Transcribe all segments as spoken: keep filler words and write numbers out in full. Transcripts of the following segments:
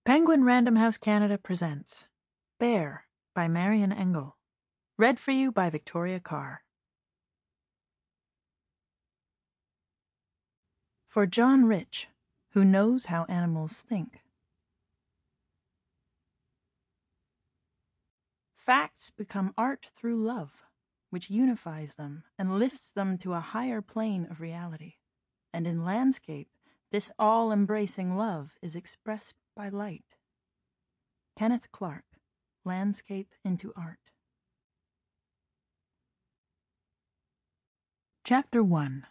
Penguin Random House Canada presents Bear by Marian Engel. Read for you by Victoria Carr. For John Rich, who knows how animals think. Facts become art through love, which unifies them and lifts them to a higher plane of reality. And in landscape, this all-embracing love is expressed by light. Kenneth Clark, Landscape into Art. Chapter one.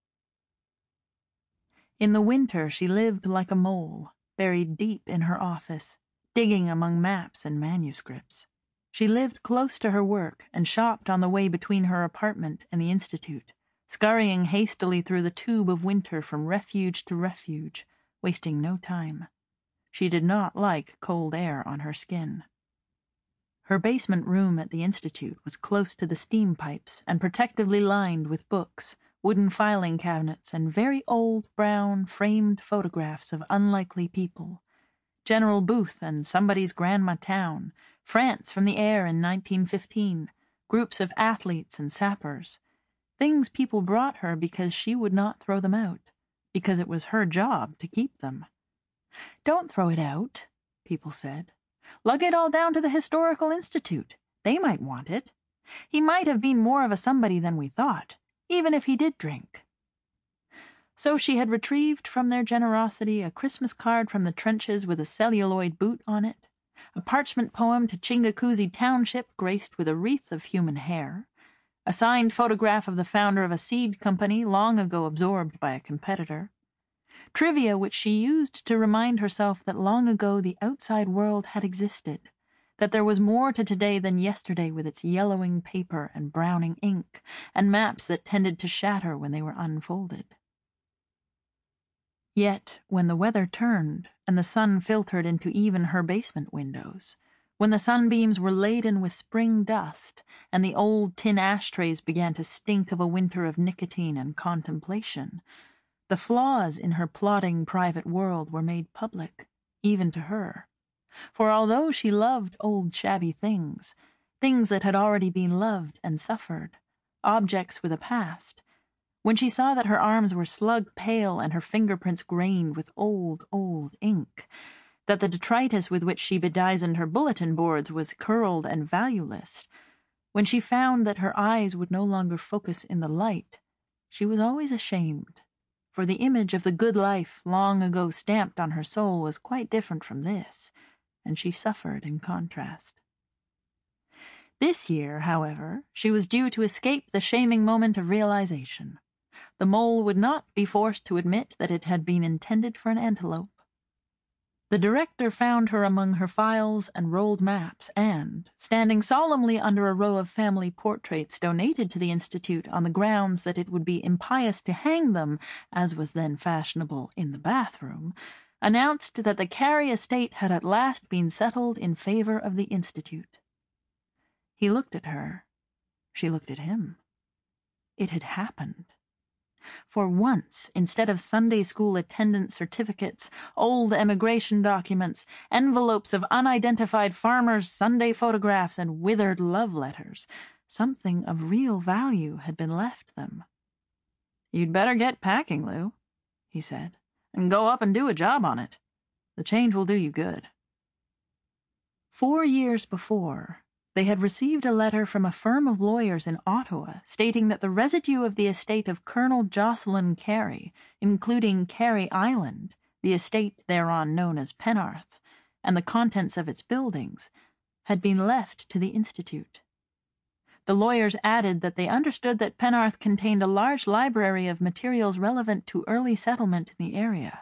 In the winter she lived like a mole, buried deep in her office, digging among maps and manuscripts. She lived close to her work and shopped on the way between her apartment and the Institute, scurrying hastily through the tube of winter from refuge to refuge, wasting no time. She did not like cold air on her skin. Her basement room at the Institute was close to the steam pipes and protectively lined with books, wooden filing cabinets, and very old, brown, framed photographs of unlikely people. General Booth and somebody's Grandma Town, France from the air in nineteen fifteen, groups of athletes and sappers. Things people brought her because she would not throw them out, because it was her job to keep them. "Don't throw it out," people said. "Lug it all down to the Historical Institute. They might want it. He might have been more of a somebody than we thought, even if he did drink." So she had retrieved from their generosity a Christmas card from the trenches with a celluloid boot on it, a parchment poem to Chinguacousy Township graced with a wreath of human hair, a signed photograph of the founder of a seed company long ago absorbed by a competitor, trivia which she used to remind herself that long ago the outside world had existed, that there was more to today than yesterday with its yellowing paper and browning ink, and maps that tended to shatter when they were unfolded. Yet, when the weather turned and the sun filtered into even her basement windows, when the sunbeams were laden with spring dust and the old tin ashtrays began to stink of a winter of nicotine and contemplation, the flaws in her plodding private world were made public, even to her. For although she loved old shabby things, things that had already been loved and suffered, objects with a past, when she saw that her arms were slug-pale and her fingerprints grained with old, old ink, that the detritus with which she bedizened her bulletin boards was curled and valueless, when she found that her eyes would no longer focus in the light, she was always ashamed. For the image of the good life long ago stamped on her soul was quite different from this, and she suffered in contrast. This year, however, she was due to escape the shaming moment of realization. The mole would not be forced to admit that it had been intended for an antelope. The director found her among her files and rolled maps and, standing solemnly under a row of family portraits donated to the Institute on the grounds that it would be impious to hang them, as was then fashionable, in the bathroom, announced that the Carey estate had at last been settled in favor of the Institute. He looked at her. She looked at him. It had happened. For once, instead of Sunday school attendance certificates, old emigration documents, envelopes of unidentified farmers' Sunday photographs, and withered love letters, something of real value had been left them. "You'd better get packing, Lou," he said, "and go up and do a job on it. The change will do you good." Four years before, they had received a letter from a firm of lawyers in Ottawa stating that the residue of the estate of Colonel Jocelyn Carey, including Carey Island, the estate thereon known as Penarth, and the contents of its buildings, had been left to the Institute. The lawyers added that they understood that Penarth contained a large library of materials relevant to early settlement in the area.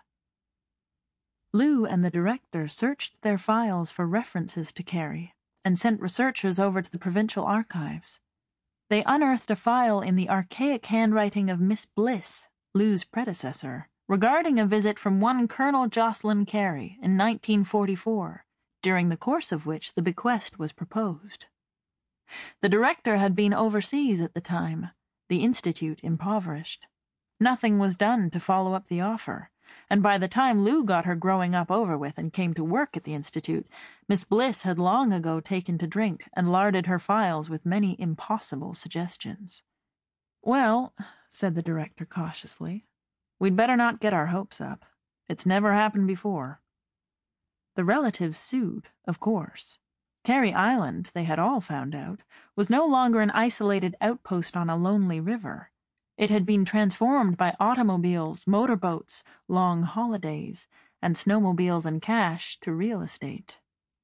Lou and the director searched their files for references to Carey and sent researchers over to the provincial archives. They unearthed a file in the archaic handwriting of Miss Bliss, Lou's predecessor, regarding a visit from one Colonel Jocelyn Carey in nineteen forty-four, during the course of which the bequest was proposed. The director had been overseas at the time, the Institute impoverished. Nothing was done to follow up the offer, and by the time Lou got her growing up over with and came to work at the Institute, Miss Bliss had long ago taken to drink and larded her files with many impossible suggestions. "Well," said the director cautiously, "we'd better not get our hopes up. It's never happened before." The relatives sued, of course. Carey Island, they had all found out, was no longer an isolated outpost on a lonely river. It had been transformed by automobiles, motorboats, long holidays, and snowmobiles and cash to real estate.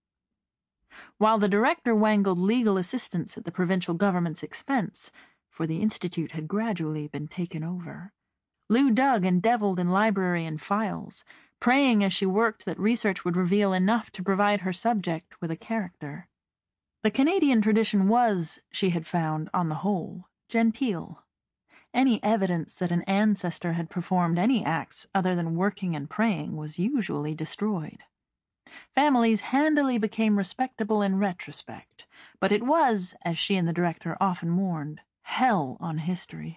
While the director wangled legal assistance at the provincial government's expense, for the Institute had gradually been taken over, Lou dug and devilled in library and files, praying as she worked that research would reveal enough to provide her subject with a character. The Canadian tradition was, she had found, on the whole, genteel. Any evidence that an ancestor had performed any acts other than working and praying was usually destroyed. Families handily became respectable in retrospect, but it was, as she and the director often mourned, hell on history.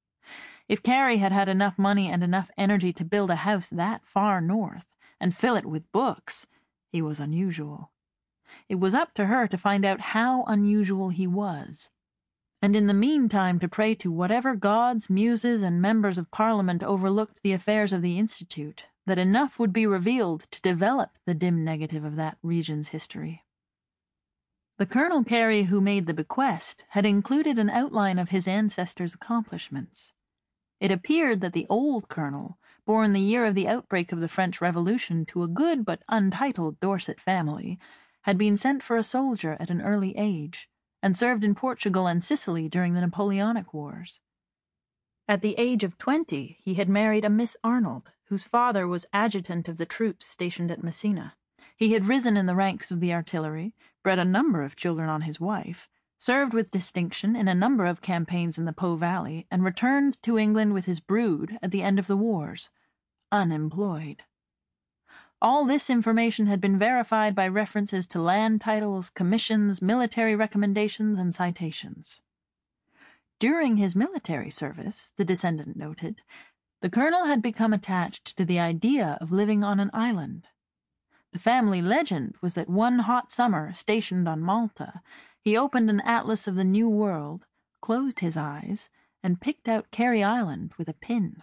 If Carey had had enough money and enough energy to build a house that far north and fill it with books, he was unusual. It was up to her to find out how unusual he was, and in the meantime to pray to whatever gods, muses, and members of Parliament overlooked the affairs of the Institute, that enough would be revealed to develop the dim negative of that region's history. The Colonel Carey who made the bequest had included an outline of his ancestors' accomplishments. It appeared that the old colonel, born the year of the outbreak of the French Revolution to a good but untitled Dorset family, had been sent for a soldier at an early age, and served in Portugal and Sicily during the Napoleonic Wars. At the age of twenty he had married a Miss Arnold, whose father was adjutant of the troops stationed at Messina. He had risen in the ranks of the artillery, bred a number of children on his wife, served with distinction in a number of campaigns in the Po Valley, and returned to England with his brood at the end of the wars, unemployed. All this information had been verified by references to land titles, commissions, military recommendations, and citations. During his military service, the descendant noted, the colonel had become attached to the idea of living on an island. The family legend was that one hot summer, stationed on Malta, he opened an atlas of the New World, closed his eyes, and picked out Carey Island with a pin.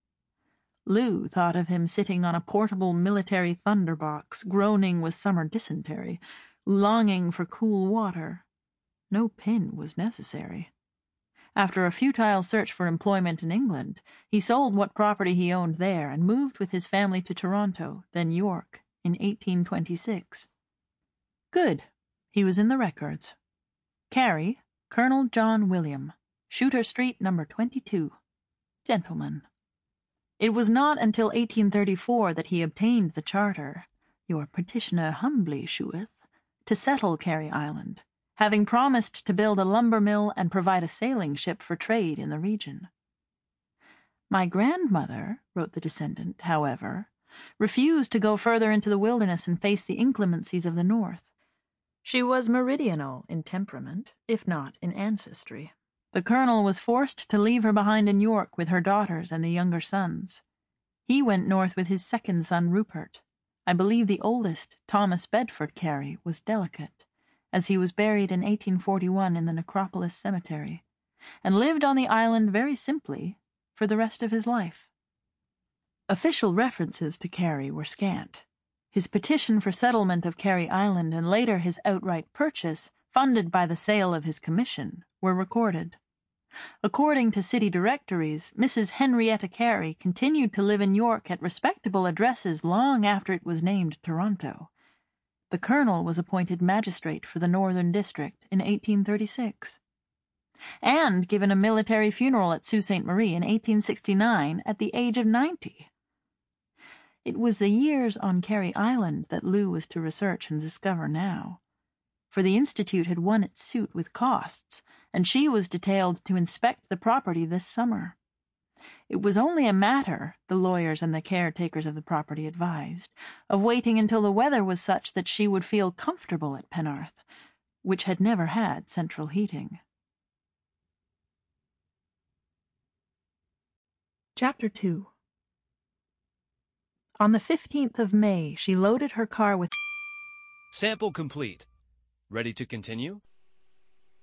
Lou thought of him sitting on a portable military thunderbox, groaning with summer dysentery, longing for cool water. No pin was necessary. After a futile search for employment in England, he sold what property he owned there and moved with his family to Toronto, then York, in eighteen twenty-six. Good. He was in the records. Carey, Colonel John William, Shooter Street, number twenty-two. Gentleman. It was not until eighteen thirty-four that he obtained the charter, your petitioner humbly sheweth, to settle Carey Island, having promised to build a lumber mill and provide a sailing ship for trade in the region. My grandmother, wrote the descendant, however, refused to go further into the wilderness and face the inclemencies of the north. She was meridional in temperament, if not in ancestry. The colonel was forced to leave her behind in York with her daughters and the younger sons. He went north with his second son, Rupert. I believe the oldest, Thomas Bedford Carey, was delicate, as he was buried in eighteen forty-one in the Necropolis Cemetery, and lived on the island very simply for the rest of his life. Official references to Carey were scant. His petition for settlement of Carey Island and later his outright purchase, funded by the sale of his commission, were recorded. According to city directories, Missus Henrietta Carey continued to live in York at respectable addresses long after it was named Toronto. The colonel was appointed magistrate for the Northern District in eighteen thirty-six, and given a military funeral at Sault Ste. Marie in eighteen sixty-nine at the age of ninety. It was the years on Carey Island that Lou was to research and discover now, for the Institute had won its suit with costs, and she was detailed to inspect the property this summer. It was only a matter, the lawyers and the caretakers of the property advised, of waiting until the weather was such that she would feel comfortable at Penarth, which had never had central heating. Chapter two. On the fifteenth of May, she loaded her car with... Sample complete. Ready to continue?